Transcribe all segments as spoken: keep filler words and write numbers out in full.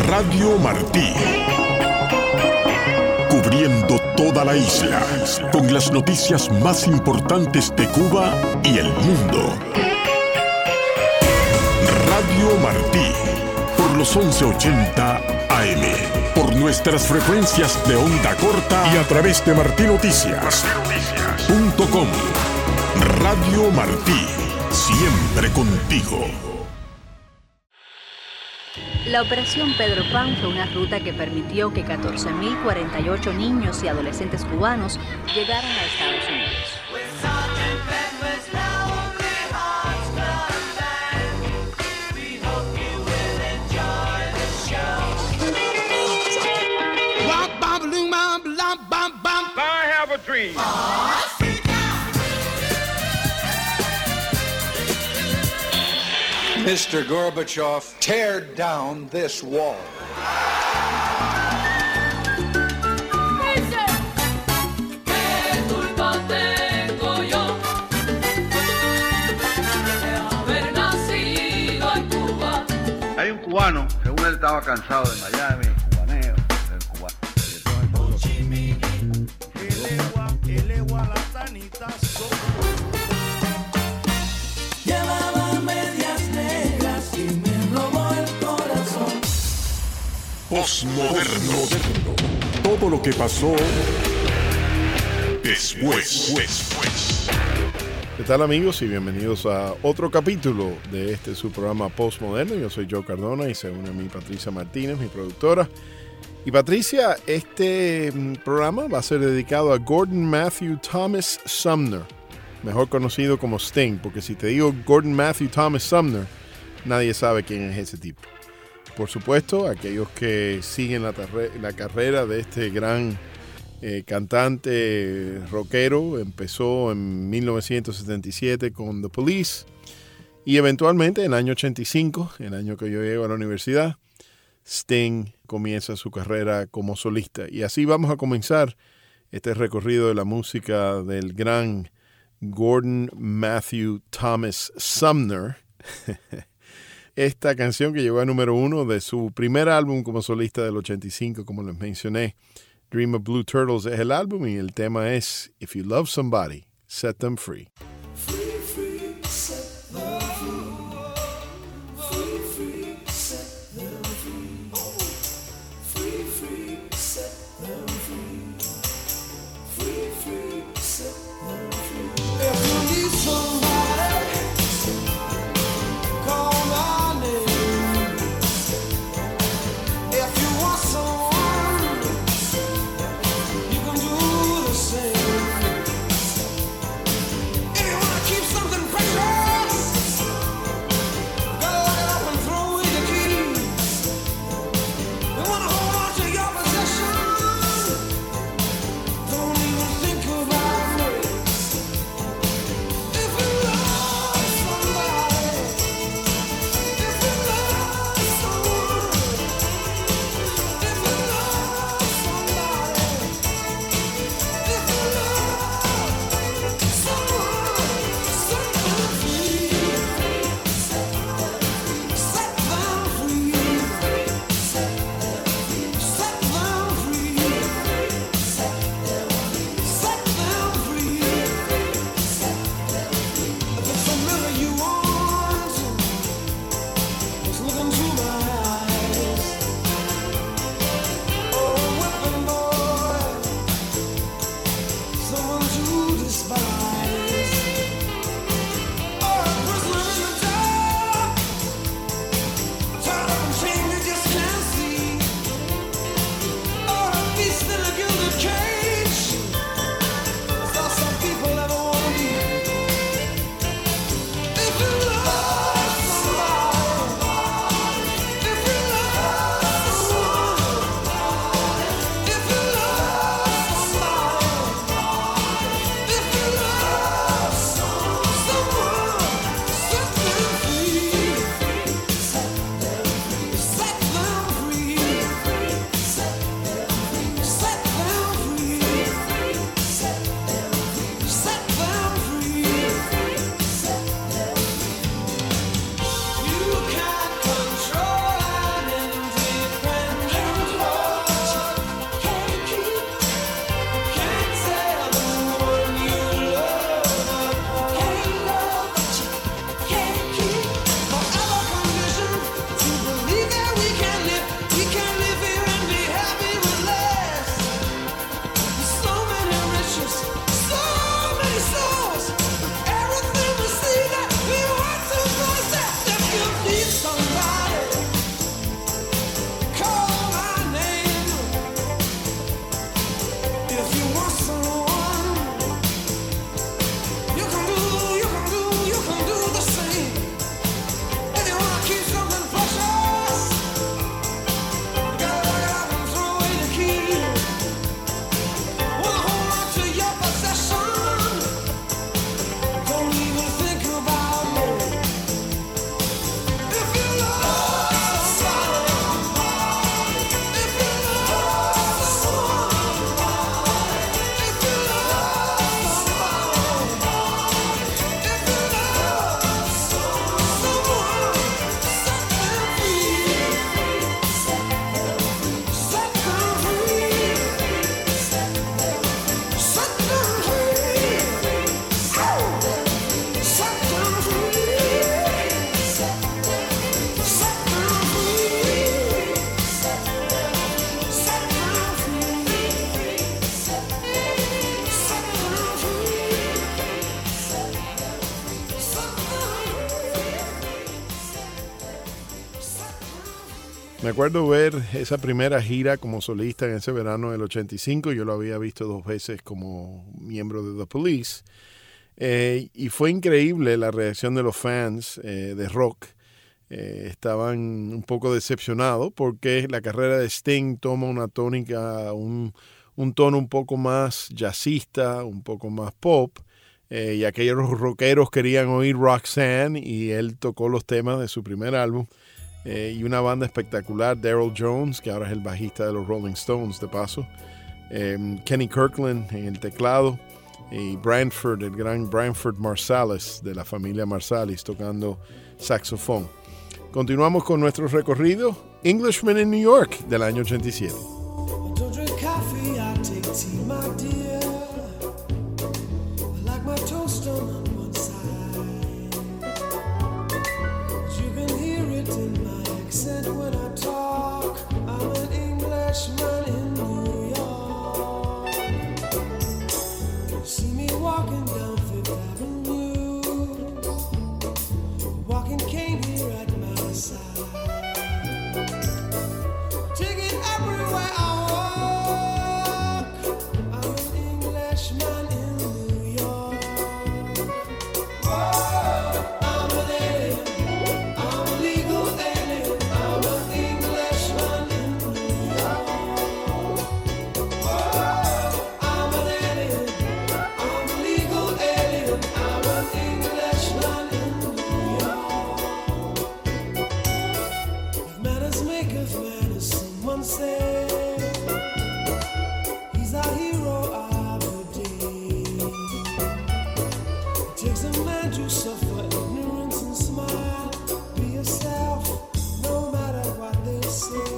Radio Martí. Cubriendo toda la isla, con las noticias más importantes de Cuba y el mundo. Radio Martí, por los once ochenta A M, por nuestras frecuencias de onda corta y a través de martinoticias punto com. Radio Martí, siempre contigo. La Operación Pedro Pan fue una ruta que permitió que catorce mil cuarenta y ocho niños y adolescentes cubanos llegaran a Estados Unidos. I have a dream. Mister Gorbachev, tear down this wall. ¿Qué culpa tengo yo de haber nacido en Cuba? Hay un cubano, según él estaba cansado de Miami, el cubaneo, el cubano. Llevaba medias negras y me robó el corazón. Postmoderno. Todo lo que pasó después. después. ¿Qué tal, amigos? Y bienvenidos a otro capítulo de este su programa Postmoderno. Yo soy Joe Cardona y se une a mí Patricia Martínez, mi productora. Y Patricia, este programa va a ser dedicado a Gordon Matthew Thomas Sumner, mejor conocido como Sting, porque si te digo Gordon Matthew Thomas Sumner, nadie sabe quién es ese tipo. Por supuesto, aquellos que siguen la, tarre- la carrera de este gran eh, cantante rockero, empezó en mil novecientos setenta y siete con The Police y eventualmente en el año ochenta y cinco, el año que yo llego a la universidad, Sting comienza su carrera como solista. Y así vamos a comenzar este recorrido de la música del gran Gordon Matthew Thomas Sumner. Esta canción que llegó a número uno de su primer álbum como solista del ochenta y cinco, como les mencioné, Dream of Blue Turtles es el álbum y el tema es If You Love Somebody, Set Them Free. If Me acuerdo ver esa primera gira como solista en ese verano del ochenta y cinco. Yo lo había visto dos veces como miembro de The Police. Eh, y fue increíble la reacción de los fans eh, de rock. Eh, estaban un poco decepcionados porque la carrera de Sting toma una tónica, un, un tono un poco más jazzista, un poco más pop. Eh, y aquellos rockeros querían oír Roxanne y él tocó los temas de su primer álbum. Eh, y una banda espectacular, Daryl Jones, que ahora es el bajista de los Rolling Stones, de paso. Eh, Kenny Kirkland en el teclado. Y Branford, el gran Branford Marsalis, de la familia Marsalis, tocando saxofón. Continuamos con nuestro recorrido. Englishman in New York, del año ochenta y siete. Don't drink coffee, I take tea, my dear. I like my toast on one side. You can hear it in my accent when I talk. I'm an Englishman in New York. You see me walking down Fifth Avenue, walking cane here at my side. Take it everywhere I walk. I'm an Englishman in New York. Whoa, I'm an alien. I'm a legal alien. I'm an Englishman in New York. Whoa, I'm an alien. I'm a legal alien. I'm an Englishman in New York. If manners make of manners, someone said he's our hero of the day. It takes a man to suffer ignorance and smile. Be yourself, no matter what they say.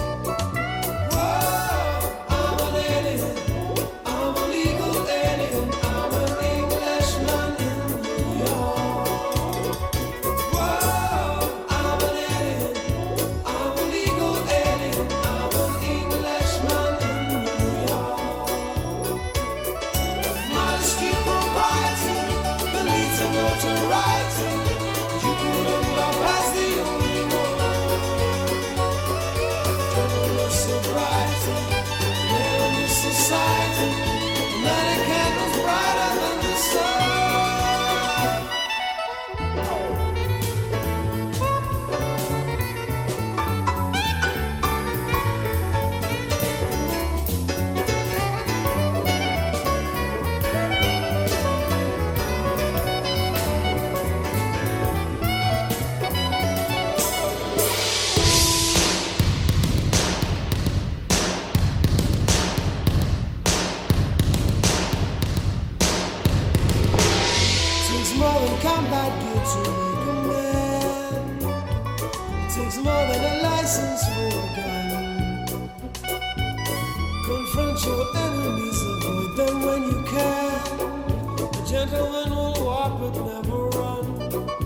Whoa, I'm an alien. I'm a legal alien. I'm an Englishman in New York. Whoa, I'm an alien. I'm a legal alien. I'm an Englishman in New York. Modesty, propriety, the leads to notoriety. You could have loved as the only one. General sobriety, man in society. Light a candles brighter than the sun. Takes more than combat gear to make a man. Takes more than a license for a gun. Confront your enemies, avoid them when you can. A gentleman will walk but never run.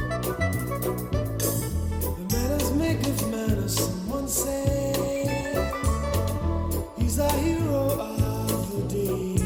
The manners make of manners, someone said. He's our hero of the day.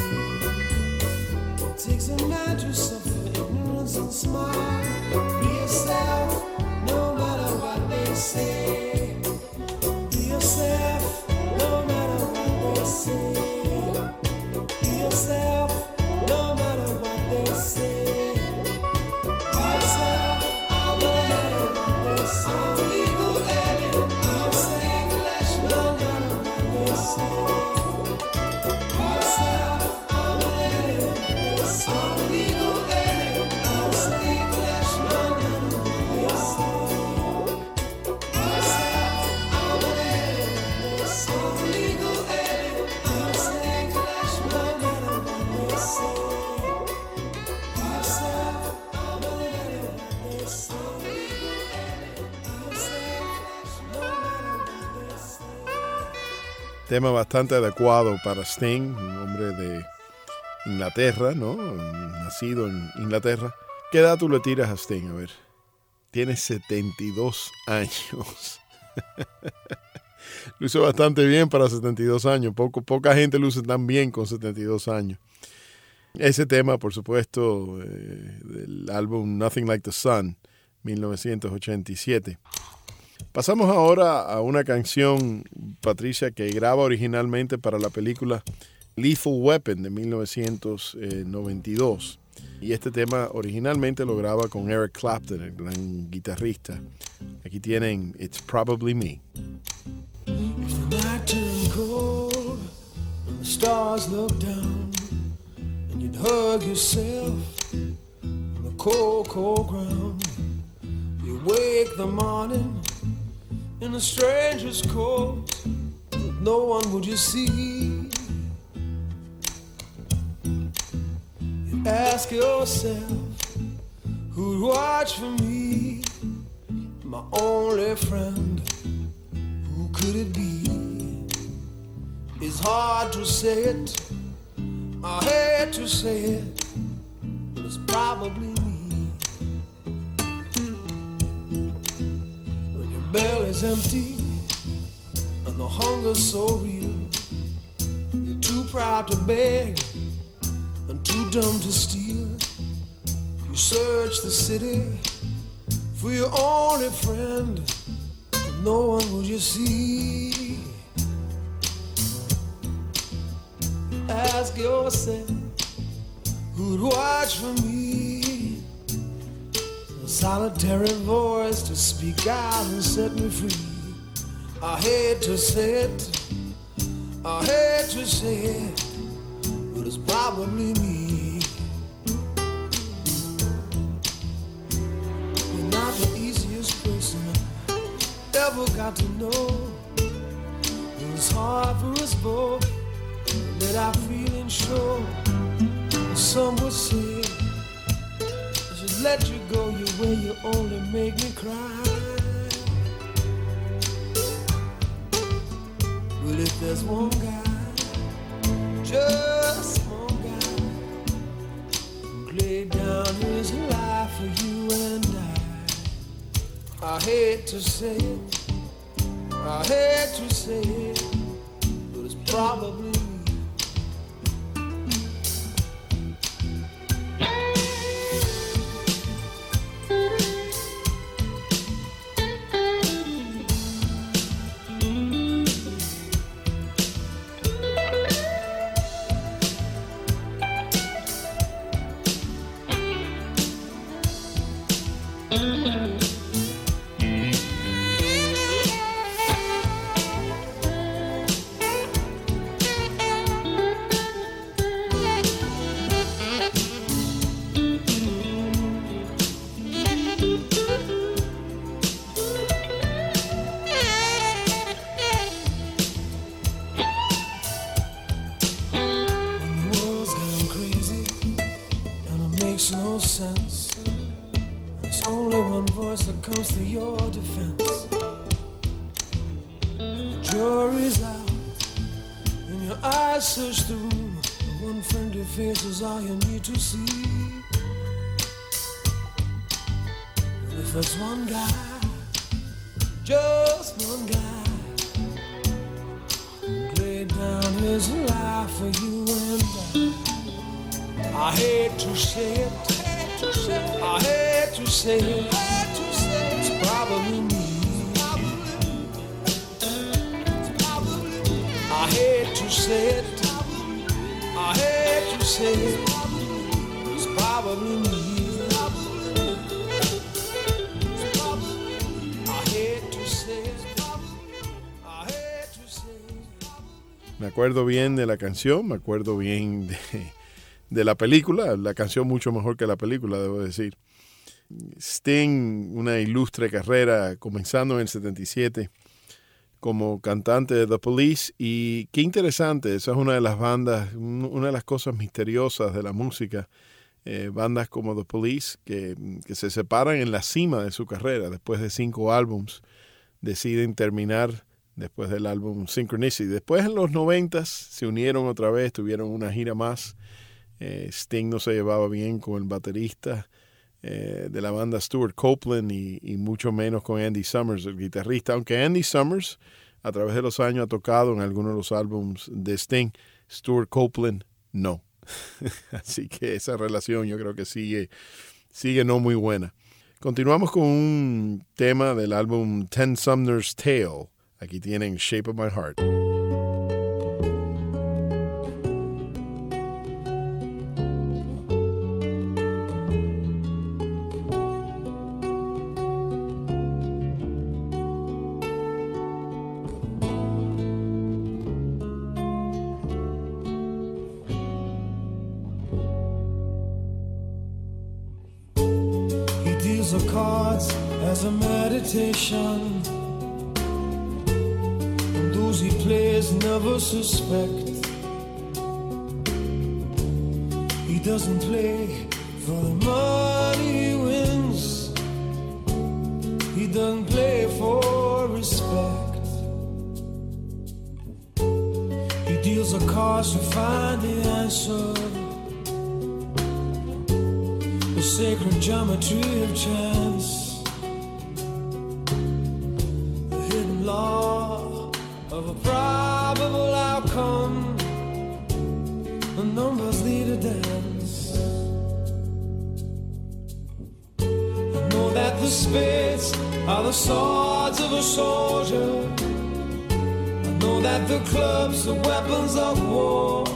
It takes a man to suffer ignorance and smile. Be yourself, no matter what they say. Be yourself, no matter what they say. Be yourself, no matter what they say. Be yourself, no matter what they say. I'm a legal alien. I'm an Englishman, no matter what they say. Be yourself, I'm an alien. I'm a legal alien. I'm an Englishman in New York. Be yourself, I'm an alien. I'm a legal alien. I'm an Englishman, no matter what they say. Be yourself, I'm an alien. They say legal alien. I'm an Englishman, no matter what they say. Tema bastante adecuado para Sting, un hombre de Inglaterra, ¿no? Nacido en Inglaterra. ¿Qué edad tú le tiras a Sting? A ver. Tiene setenta y dos años. Luce bastante bien para setenta y dos años. Poco, poca gente luce tan bien con setenta y dos años. Ese tema, por supuesto, eh, del álbum Nothing Like the Sun, mil novecientos ochenta y siete. Pasamos ahora a una canción, Patricia, que graba originalmente para la película Lethal Weapon de mil novecientos noventa y dos. Y este tema originalmente lo graba con Eric Clapton, el gran guitarrista. Aquí tienen It's Probably Me. If the night turned cold and the stars looked down, and you'd hug yourself on the cold, cold ground, you wake the morning in a stranger's coat, with no one would you see. You ask yourself, who'd watch for me, my only friend, who could it be? It's hard to say it, I hate to say it, but it's probably me. Belly's empty and the hunger's so real, you're too proud to beg and too dumb to steal. You search the city for your only friend, but no one will you see. Ask yourself, who'd watch for me? A solitary voice to speak out and set me free. I hate to say it, I hate to say it, but it's probably me. You're not the easiest person I ever got to know. It's hard for us both that our feelings show. Some would say let you go your way, you only make me cry. Well, if there's one guy, just one guy, who laid down his life for you and I, I hate to say it, I hate to say it, but it's probably me. Is all you need to see. And if there's one guy, just one guy, who laid down his life for you and I, I hate to say it, I hate to say it, it's probably me. I hate to say it, I hate to say it, it's probably me. I hate to say it, I hate to say it. Me acuerdo bien de la canción, me acuerdo bien de, de la película, la canción mucho mejor que la película, debo decir. Sting, una ilustre carrera comenzando en el setenta y siete como cantante de The Police, y qué interesante, esa es una de las bandas, una de las cosas misteriosas de la música, eh, bandas como The Police que, que se separan en la cima de su carrera, después de cinco álbums, deciden terminar después del álbum Synchronicity. Después en los noventas se unieron otra vez, tuvieron una gira más, eh, Sting no se llevaba bien con el baterista eh, de la banda Stuart Copeland y, y mucho menos con Andy Summers, el guitarrista, aunque Andy Summers a través de los años ha tocado en algunos de los álbumes de Sting, Stuart Copeland no. Así que esa relación yo creo que sigue, sigue no muy buena. Continuamos con un tema del álbum Ten Sumner's Tale. Aquí tienen Shape of My Heart. The cards as a meditation, and those he plays never suspect. He doesn't play for the money he wins, he doesn't play for respect. He deals the cards to find the answer, the sacred geometry of chance, the hidden law of a probable outcome. The numbers lead a dance. I know that the spades are the swords of a soldier. I know that the clubs are weapons of war.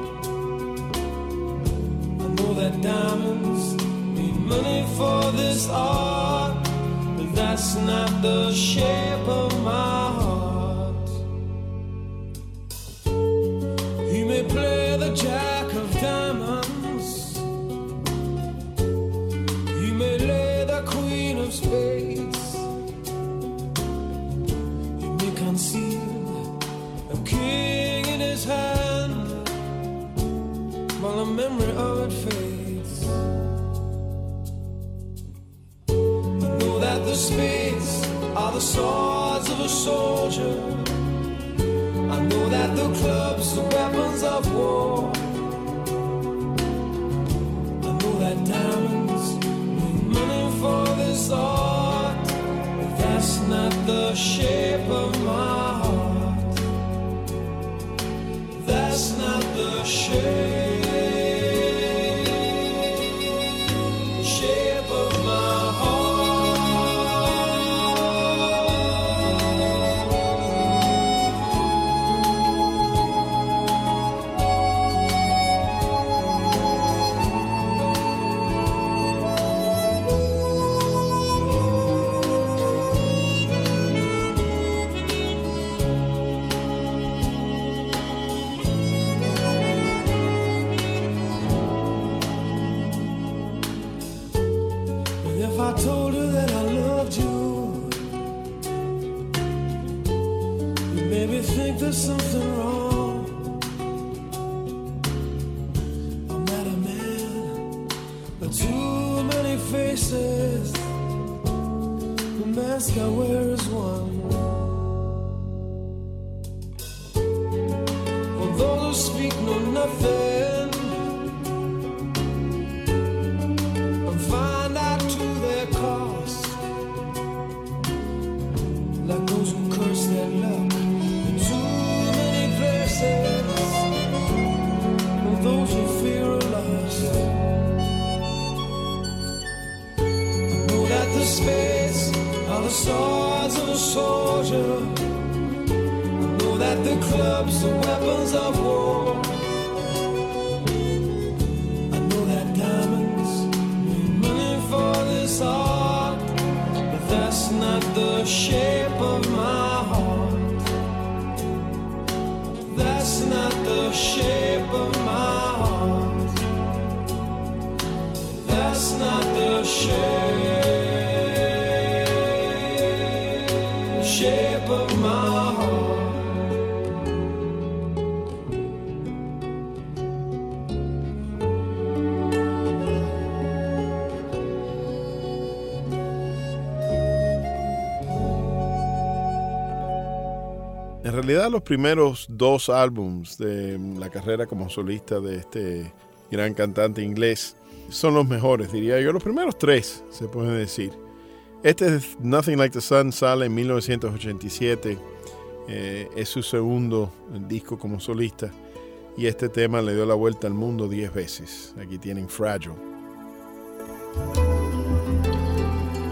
I know that diamonds money for this art, but that's not the shape of my heart. He may play the jack of diamonds, he may lay the queen of spades, he may conceal a king in his hand while the memory of it fades. The spades are the swords of a soldier. I know that the clubs are weapons of war. I know that diamonds need money for this art, but that's not the shape of my heart. That's not the shape. There's something wrong. I'm not a man, but too many faces. The mask I wear is one. For those who speak know nothing and find out to their cost, like those who curse their luck. For those who fear are lost, I know that the spades are the swords of a soldier. I know that the clubs are weapons of war. I know that diamonds need money for this art, but that's not the shape of my heart. That's not the shape of my heart. That's not the shape, shape of my heart. En realidad, los primeros dos álbums de la carrera como solista de este gran cantante inglés son los mejores, diría yo. Los primeros tres, se puede decir. Este es Nothing Like the Sun, sale en mil novecientos ochenta y siete. Eh, es su segundo disco como solista. Y este tema le dio la vuelta al mundo diez veces. Aquí tienen Fragile.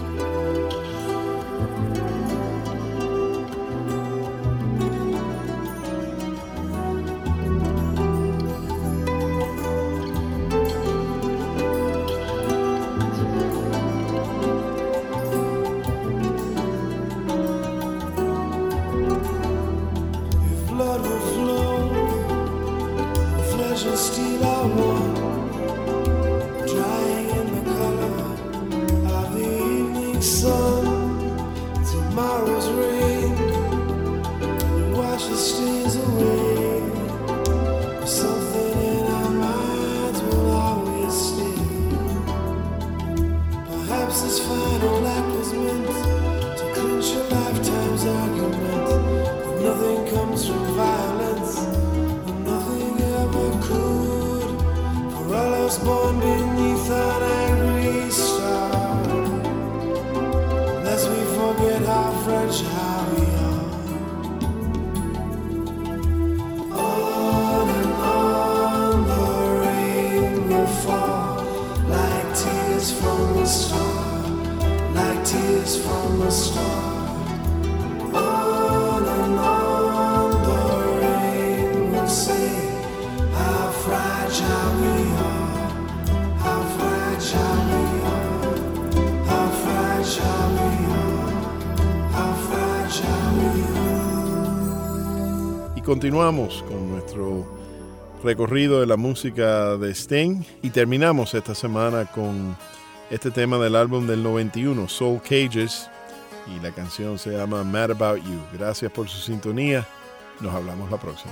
continuamos con nuestro recorrido de la música de Sting y terminamos esta semana con este tema del álbum del noventa y uno, Soul Cages, y la canción se llama Mad About You. Gracias por su sintonía. Nos hablamos la próxima.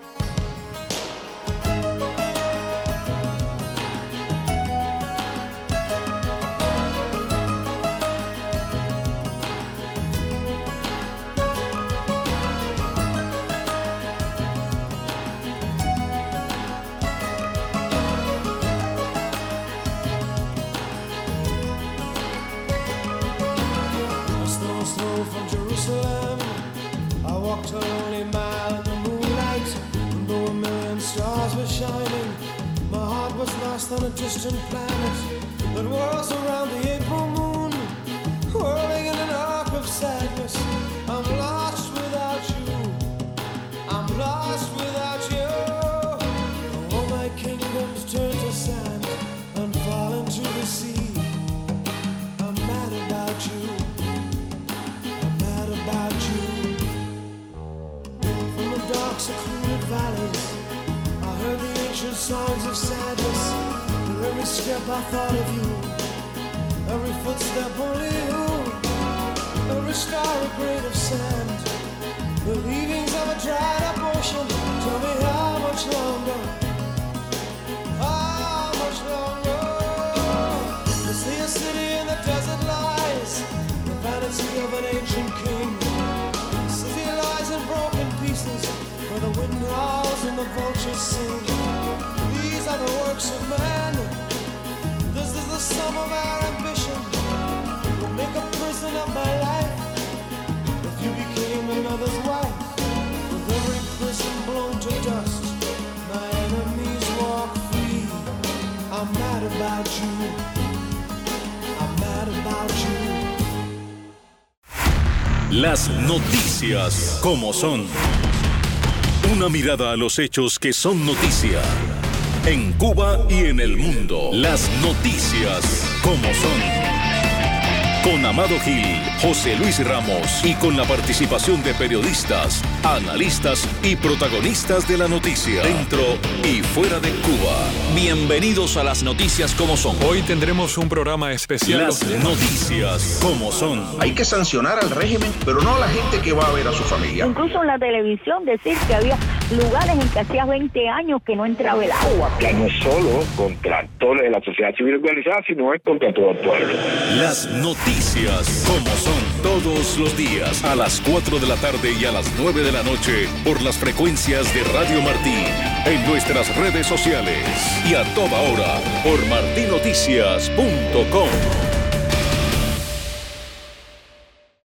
On a distant planet that whirls around the April moon, whirling in an arc of sadness. I'm lost without you, I'm lost without you. All my kingdoms turn to sand and fall into the sea. I'm mad about you, I'm mad about you. From the dark secluded valleys I heard the ancient songs of sadness. Every step I thought of you, every footstep only you, every star a grain of sand, the leavings of a dried up ocean. Tell me how much longer, how much longer? To see a city in the desert lies, the vanity of an ancient king. The city lies in broken pieces, where the wind howls and the vultures sing. These are the works of man. This is the sum of our ambition. We'll make a prison of my life if you became another's wife. With every prison blown to dust, my enemies walk free. I'm mad about you, I'm mad about you. Las noticias como son. Una mirada a los hechos que son noticia. En Cuba y en el mundo, las noticias como son. Con Amado Gil, José Luis Ramos y con la participación de periodistas, analistas y protagonistas de la noticia, dentro y fuera de Cuba. Bienvenidos a las noticias como son. Hoy tendremos un programa especial. Las noticias como son. Hay que sancionar al régimen, pero no a la gente que va a ver a su familia. Incluso en la televisión decir que había lugares en que hacía veinte años que no entraba el agua. Que no es solo contra actores de la sociedad civil organizada, sino es contra todo el pueblo. Las noticias como son, todos los días a las cuatro de la tarde y a las nueve de la noche por las frecuencias de Radio Martí, en nuestras redes sociales y a toda hora por martinoticias punto com.